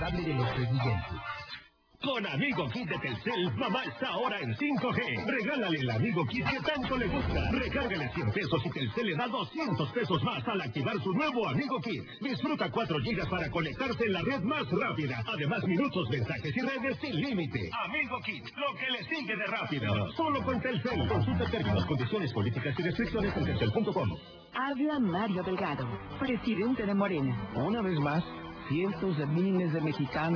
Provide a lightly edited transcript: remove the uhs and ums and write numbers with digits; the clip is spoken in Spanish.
responsable de los presidentes. Con Amigo Kit de Telcel, mamá está ahora en 5G. Regálale el Amigo Kit que tanto le gusta. Recárgale 100 pesos y Telcel le da 200 pesos más al activar su nuevo Amigo Kit. Disfruta 4 gigas para conectarse en la red más rápida. Además, minutos, mensajes y redes sin límite. Amigo Kit, lo que le sigue de rápido. Solo con Telcel. Consulta términos, condiciones, políticas y restricciones en telcel.com. Habla Mario Delgado, presidente de Morena. Una vez más, cientos de miles de mexicanos